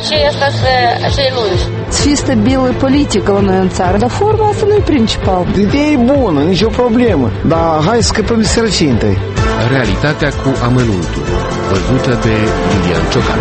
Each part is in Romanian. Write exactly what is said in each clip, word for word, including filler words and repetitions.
aceasta să așa lungi. Să fie stabilă politică la noi în țară, dar forma asta nu e principal. Ideea e bună, nicio problemă, dar hai să scăpăm de sărăcie întâi. Realitatea cu amănuntul, văzută de Lilian Ciocan.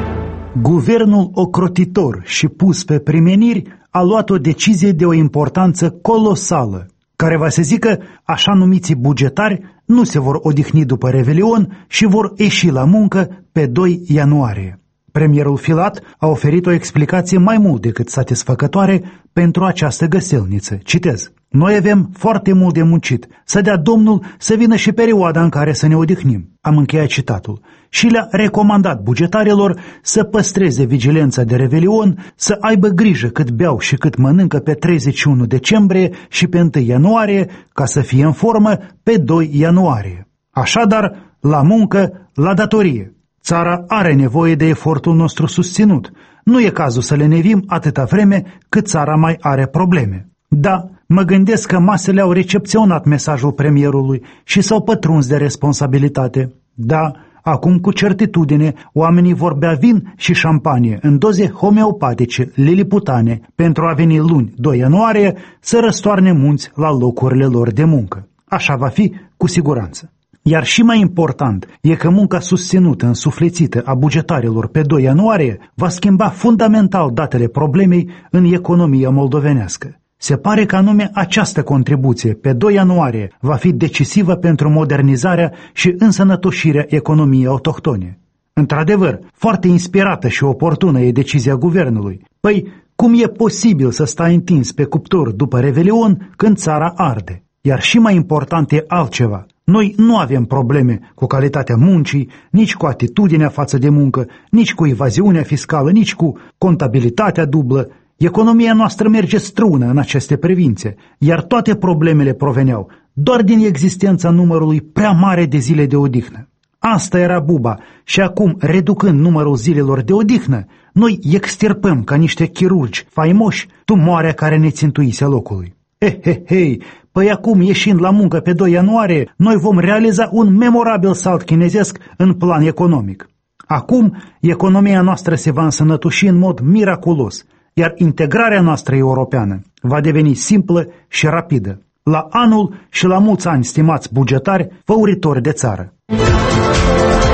Guvernul ocrotitor și pus pe primeniri a luat o decizie de o importanță colosală, care va să zică așa numiții bugetari nu se vor odihni după Revelion și vor ieși la muncă pe doi ianuarie. Premierul Filat a oferit o explicație mai mult decât satisfăcătoare pentru această găselniță. Citez: noi avem foarte mult de muncit, să dea Domnul să vină și perioada în care să ne odihnim. Am încheiat citatul. Și le-a recomandat bugetarilor să păstreze vigilența de Revelion, să aibă grijă cât beau și cât mănâncă pe treizeci și unu decembrie și pe întâi ianuarie, ca să fie în formă pe doi ianuarie. Așadar, la muncă, la datorie. Țara are nevoie de efortul nostru susținut. Nu e cazul să le nevim atâta vreme cât țara mai are probleme. Da, mă gândesc că masele au recepționat mesajul premierului și s-au pătruns de responsabilitate. Da, acum cu certitudine oamenii vor bea vin și șampanie în doze homeopatice, liliputane, pentru a veni luni, doi ianuarie, să răstoarne munți la locurile lor de muncă. Așa va fi cu siguranță. Iar și mai important e că munca susținută, însuflețită a bugetarilor pe doi ianuarie va schimba fundamental datele problemei în economia moldovenească. Se pare că anume această contribuție pe doi ianuarie va fi decisivă pentru modernizarea și însănătoșirea economiei autohtone. Într-adevăr, foarte inspirată și oportună e decizia guvernului. Păi, cum e posibil să stai întins pe cuptor după Revelion când țara arde? Iar și mai important e altceva. Noi nu avem probleme cu calitatea muncii, nici cu atitudinea față de muncă, nici cu evaziunea fiscală, nici cu contabilitatea dublă. Economia noastră merge strună în aceste privințe, iar toate problemele proveneau doar din existența numărului prea mare de zile de odihnă. Asta era buba și acum, reducând numărul zilelor de odihnă, noi extirpăm ca niște chirurgi faimoși tumoarea care ne țintuise locului. He, he, he, păi acum, ieșind la muncă pe doi ianuarie, noi vom realiza un memorabil salt chinezesc în plan economic. Acum, economia noastră se va însănătoși în mod miraculos, iar integrarea noastră europeană va deveni simplă și rapidă. La anul și la mulți ani, stimați bugetari, făuritori de țară!